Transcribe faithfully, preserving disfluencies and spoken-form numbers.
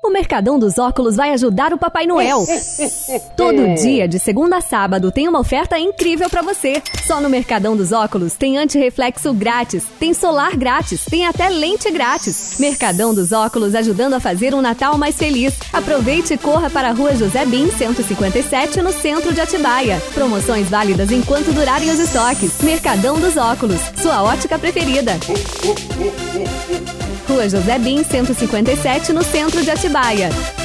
O Mercadão dos Óculos vai ajudar o Papai Noel. Todo dia, de segunda a sábado, tem uma oferta incrível pra você. Só no Mercadão dos Óculos tem antirreflexo grátis, tem solar grátis, tem até lente grátis. Mercadão dos Óculos ajudando a fazer um Natal mais feliz. Aproveite e corra para a Rua José Bim, cento e cinquenta e sete, no centro de Atibaia. Promoções válidas enquanto durarem os estoques. Mercadão dos Óculos, sua ótica preferida. Rua José Bim, cento e cinquenta e sete, no centro de Atibaia.